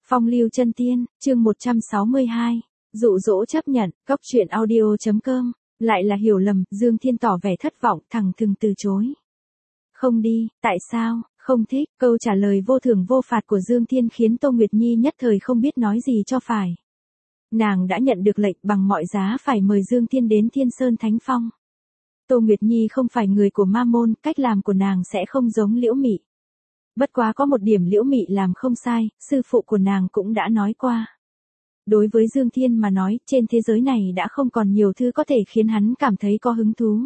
Phong lưu chân tiên, chương 162. Dụ dỗ chấp nhận, cốc truyện audio.com. Lại là hiểu lầm, Dương Thiên tỏ vẻ thất vọng, thẳng thừng từ chối. Không đi, tại sao, không thích, câu trả lời vô thưởng vô phạt của Dương Thiên khiến Tô Nguyệt Nhi nhất thời không biết nói gì cho phải. Nàng đã nhận được lệnh bằng mọi giá phải mời Dương Thiên đến Thiên Sơn Thánh Phong. Tô Nguyệt Nhi không phải người của ma môn, cách làm của nàng sẽ không giống Liễu Mị. Bất quá có một điểm Liễu Mị làm không sai, sư phụ của nàng cũng đã nói qua. Đối với Dương Thiên mà nói, trên thế giới này đã không còn nhiều thứ có thể khiến hắn cảm thấy có hứng thú.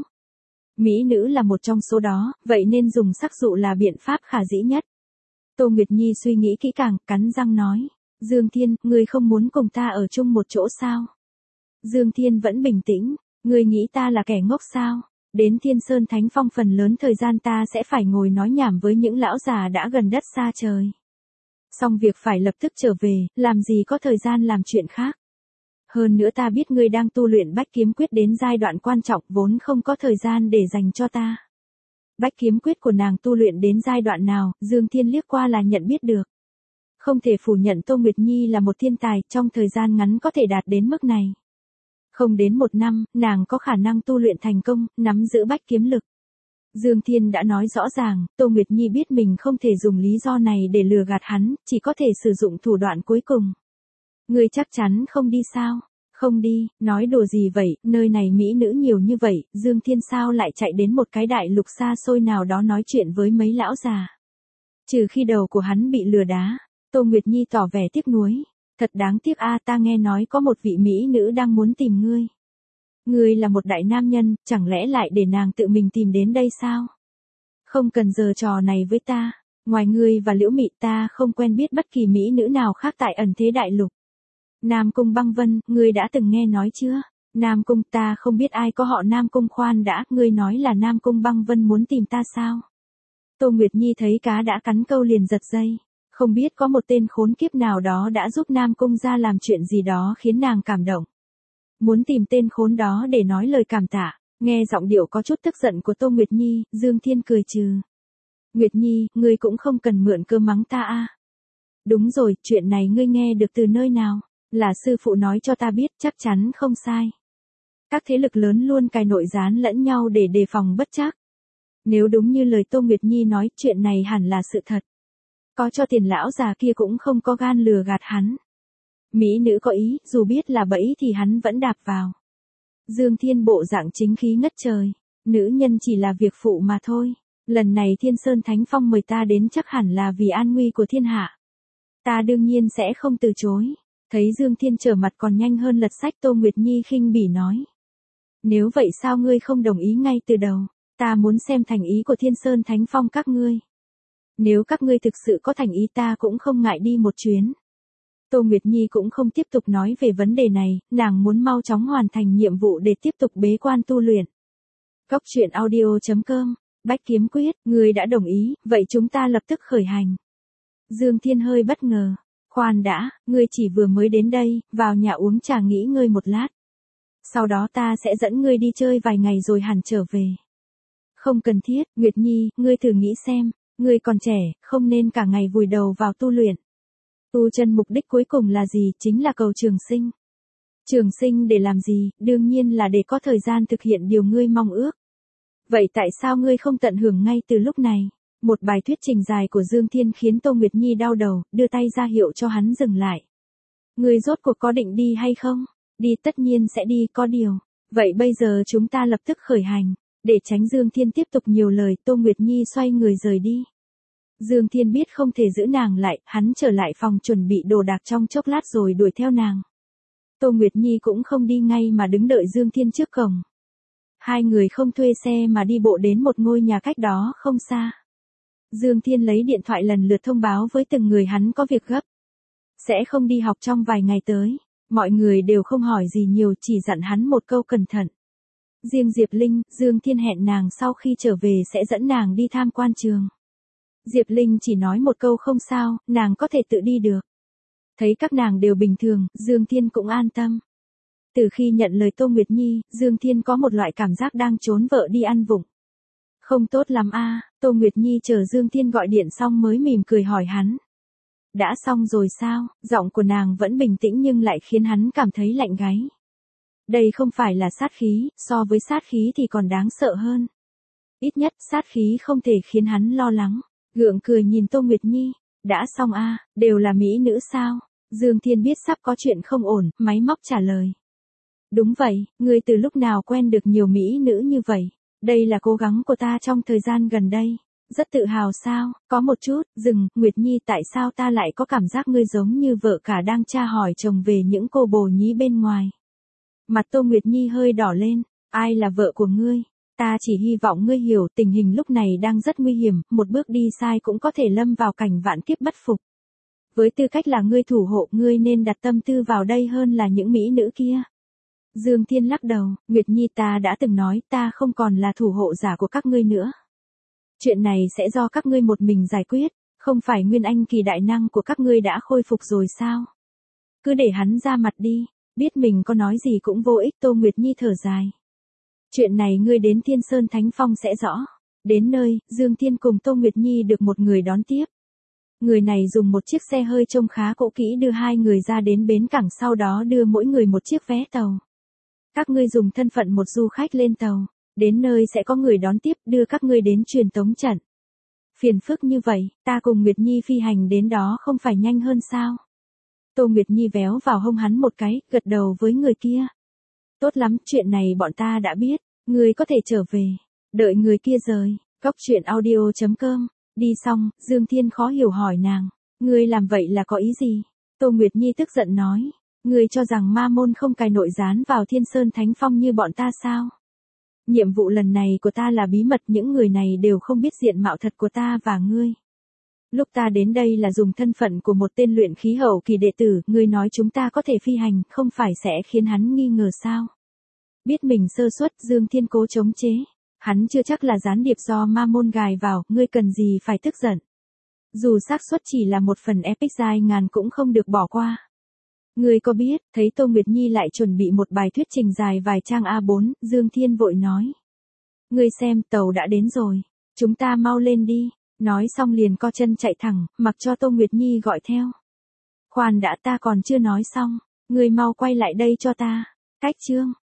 Mỹ nữ là một trong số đó, vậy nên dùng sắc dụ là biện pháp khả dĩ nhất. Tô Nguyệt Nhi suy nghĩ kỹ càng, cắn răng nói. Dương Thiên, ngươi không muốn cùng ta ở chung một chỗ sao? Dương Thiên vẫn bình tĩnh, ngươi nghĩ ta là kẻ ngốc sao? Đến Thiên Sơn Thánh Phong phần lớn thời gian ta sẽ phải ngồi nói nhảm với những lão già đã gần đất xa trời. Xong việc phải lập tức trở về, làm gì có thời gian làm chuyện khác. Hơn nữa ta biết ngươi đang tu luyện Bách Kiếm Quyết đến giai đoạn quan trọng vốn không có thời gian để dành cho ta. Bách Kiếm Quyết của nàng tu luyện đến giai đoạn nào, Dương Thiên liếc qua là nhận biết được. Không thể phủ nhận Tô Nguyệt Nhi là một thiên tài, trong thời gian ngắn có thể đạt đến mức này. Không đến 1 năm, nàng có khả năng tu luyện thành công, nắm giữ bách kiếm lực. Dương Thiên đã nói rõ ràng, Tô Nguyệt Nhi biết mình không thể dùng lý do này để lừa gạt hắn, chỉ có thể sử dụng thủ đoạn cuối cùng. Ngươi chắc chắn không đi sao? Không đi, nói đùa gì vậy, nơi này mỹ nữ nhiều như vậy, Dương Thiên sao lại chạy đến một cái đại lục xa xôi nào đó nói chuyện với mấy lão già. Trừ khi đầu của hắn bị lừa đá, Tô Nguyệt Nhi tỏ vẻ tiếc nuối. Thật đáng tiếc a, ta nghe nói có một vị mỹ nữ đang muốn tìm ngươi. Ngươi là một đại nam nhân, chẳng lẽ lại để nàng tự mình tìm đến đây sao? Không cần giở trò này với ta, ngoài ngươi và Liễu Mị ta không quen biết bất kỳ mỹ nữ nào khác tại ẩn thế đại lục. Nam Cung Băng Vân, ngươi đã từng nghe nói chưa? Nam Cung, ta không biết ai có họ Nam Cung, khoan đã, ngươi nói là Nam Cung Băng Vân muốn tìm ta sao? Tô Nguyệt Nhi thấy cá đã cắn câu liền giật dây. Không biết có một tên khốn kiếp nào đó đã giúp Nam Cung ra làm chuyện gì đó khiến nàng cảm động. Muốn tìm tên khốn đó để nói lời cảm tạ, nghe giọng điệu có chút tức giận của Tô Nguyệt Nhi, Dương Thiên cười trừ. Nguyệt Nhi, ngươi cũng không cần mượn cơ mắng ta a. Đúng rồi, chuyện này ngươi nghe được từ nơi nào? Là sư phụ nói cho ta biết, chắc chắn không sai. Các thế lực lớn luôn cài nội gián lẫn nhau để đề phòng bất trắc. Nếu đúng như lời Tô Nguyệt Nhi nói, chuyện này hẳn là sự thật. Có cho tiền lão già kia cũng không có gan lừa gạt hắn. Mỹ nữ có ý, dù biết là bẫy thì hắn vẫn đạp vào. Dương Thiên bộ dạng chính khí ngất trời. Nữ nhân chỉ là việc phụ mà thôi. Lần này Thiên Sơn Thánh Phong mời ta đến chắc hẳn là vì an nguy của thiên hạ. Ta đương nhiên sẽ không từ chối. Thấy Dương Thiên trở mặt còn nhanh hơn lật sách, Tô Nguyệt Nhi khinh bỉ nói. Nếu vậy sao ngươi không đồng ý ngay từ đầu? Ta muốn xem thành ý của Thiên Sơn Thánh Phong các ngươi. Nếu các ngươi thực sự có thành ý ta cũng không ngại đi một chuyến. Tô Nguyệt Nhi cũng không tiếp tục nói về vấn đề này, nàng muốn mau chóng hoàn thành nhiệm vụ để tiếp tục bế quan tu luyện. Cốc truyện audio.com, Bách Kiếm Quyết, ngươi đã đồng ý, vậy chúng ta lập tức khởi hành. Dương Thiên hơi bất ngờ. Khoan đã, ngươi chỉ vừa mới đến đây, vào nhà uống trà nghỉ ngơi một lát. Sau đó ta sẽ dẫn ngươi đi chơi vài ngày rồi hẳn trở về. Không cần thiết, Nguyệt Nhi, ngươi thử nghĩ xem. Ngươi còn trẻ, không nên cả ngày vùi đầu vào tu luyện. Tu chân mục đích cuối cùng là gì, chính là cầu trường sinh. Trường sinh để làm gì, đương nhiên là để có thời gian thực hiện điều ngươi mong ước. Vậy tại sao ngươi không tận hưởng ngay từ lúc này? Một bài thuyết trình dài của Dương Thiên khiến Tô Nguyệt Nhi đau đầu, đưa tay ra hiệu cho hắn dừng lại. Ngươi rốt cuộc có định đi hay không? Đi, tất nhiên sẽ đi, có điều. Vậy bây giờ chúng ta lập tức khởi hành. Để tránh Dương Thiên tiếp tục nhiều lời, Tô Nguyệt Nhi xoay người rời đi. Dương Thiên biết không thể giữ nàng lại, hắn trở lại phòng chuẩn bị đồ đạc trong chốc lát rồi đuổi theo nàng. Tô Nguyệt Nhi cũng không đi ngay mà đứng đợi Dương Thiên trước cổng. Hai người không thuê xe mà đi bộ đến một ngôi nhà cách đó không xa. Dương Thiên lấy điện thoại lần lượt thông báo với từng người hắn có việc gấp. Sẽ không đi học trong vài ngày tới. Mọi người đều không hỏi gì nhiều, chỉ dặn hắn một câu cẩn thận. Riêng Diệp Linh, Dương Thiên hẹn nàng sau khi trở về sẽ dẫn nàng đi tham quan trường. Diệp Linh chỉ nói một câu không sao, nàng có thể tự đi được. Thấy các nàng đều bình thường, Dương Thiên cũng an tâm. Từ khi nhận lời Tô Nguyệt Nhi, Dương Thiên có một loại cảm giác đang trốn vợ đi ăn vụng. Không tốt lắm a. Tô Nguyệt Nhi chờ Dương Thiên gọi điện xong mới mỉm cười hỏi hắn. đã xong rồi sao? Giọng của nàng vẫn bình tĩnh nhưng lại khiến hắn cảm thấy lạnh gáy. Đây không phải là sát khí, so với sát khí thì còn đáng sợ hơn. Ít nhất sát khí không thể khiến hắn lo lắng. Gượng cười nhìn Tô Nguyệt Nhi, đã xong a, đều là mỹ nữ sao? Dương Thiên biết sắp có chuyện không ổn, máy móc trả lời. Đúng vậy, ngươi từ lúc nào quen được nhiều mỹ nữ như vậy? Đây là cố gắng của ta trong thời gian gần đây. Rất tự hào sao? Có một chút, Nguyệt Nhi, tại sao ta lại có cảm giác ngươi giống như vợ cả đang tra hỏi chồng về những cô bồ nhí bên ngoài? Mặt Tô Nguyệt Nhi hơi đỏ lên, ai là vợ của ngươi? Ta chỉ hy vọng ngươi hiểu tình hình lúc này đang rất nguy hiểm, một bước đi sai cũng có thể lâm vào cảnh vạn kiếp bất phục. Với tư cách là ngươi thủ hộ, ngươi nên đặt tâm tư vào đây hơn là những mỹ nữ kia. Dương Thiên lắc đầu, Nguyệt Nhi, ta đã từng nói ta không còn là thủ hộ giả của các ngươi nữa. Chuyện này sẽ do các ngươi một mình giải quyết, không phải Nguyên Anh kỳ đại năng của các ngươi đã khôi phục rồi sao? Cứ để hắn ra mặt đi, biết mình có nói gì cũng vô ích. Tô Nguyệt Nhi thở dài. Chuyện này ngươi đến Thiên Sơn Thánh Phong sẽ rõ. Đến nơi, Dương Thiên cùng Tô Nguyệt Nhi được một người đón tiếp. Người này dùng một chiếc xe hơi trông khá cũ kỹ đưa hai người ra đến bến cảng, sau đó đưa mỗi người một chiếc vé tàu. Các ngươi dùng thân phận một du khách lên tàu, đến nơi sẽ có người đón tiếp đưa các ngươi đến truyền tống trận. Phiền phức như vậy, ta cùng Nguyệt Nhi phi hành đến đó không phải nhanh hơn sao? Tô Nguyệt Nhi véo vào hông hắn một cái, gật đầu với người kia. Tốt lắm, chuyện này bọn ta đã biết, ngươi có thể trở về. Đợi người kia rời, coctruyện.audio.com. Đi xong, Dương Thiên khó hiểu hỏi nàng, ngươi làm vậy là có ý gì? Tô Nguyệt Nhi tức giận nói, ngươi cho rằng ma môn không cài nội gián vào Thiên Sơn Thánh Phong như bọn ta sao? Nhiệm vụ lần này của ta là bí mật, những người này đều không biết diện mạo thật của ta và ngươi. Lúc ta đến đây là dùng thân phận của một tên luyện khí hậu kỳ đệ tử, ngươi nói chúng ta có thể phi hành, không phải sẽ khiến hắn nghi ngờ sao? Biết mình sơ suất, Dương Thiên cố chống chế. Hắn chưa chắc là gián điệp do ma môn gài vào, ngươi cần gì phải tức giận. Dù xác suất chỉ là một phần epic dài ngàn cũng không được bỏ qua. Ngươi có biết, thấy Tô Nguyệt Nhi lại chuẩn bị một bài thuyết trình dài vài trang A4, Dương Thiên vội nói. Ngươi xem, tàu đã đến rồi, chúng ta mau lên đi. Nói xong liền co chân chạy thẳng, mặc cho Tô Nguyệt Nhi gọi theo. Khoan đã, ta còn chưa nói xong, ngươi mau quay lại đây cho ta. Cách chương.